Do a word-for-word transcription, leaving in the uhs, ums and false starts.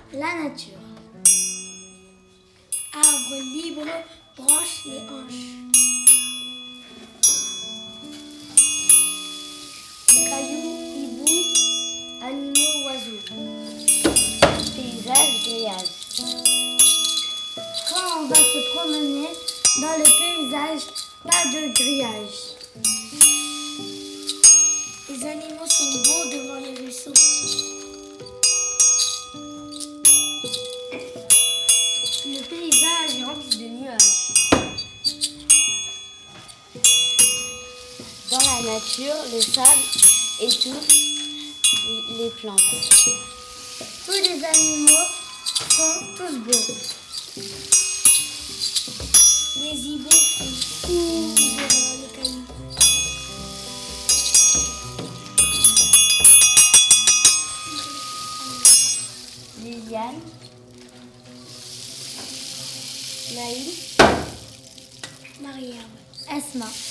la nature. Arbre libre, branche les hanches. Cailloux, hibou, animaux, oiseaux. Paysage, grillage. Quand on va se promener dans le paysage, pas de grillage. Les animaux sont beaux devant les ruisseaux. Le paysage est rempli de nuages. Dans la nature, le sable étouffe les plantes. Tous les animaux sont tous beaux. Les hiboux font tout devant le caillou. Liliane, Naïl, Marie-Herbe, Esma.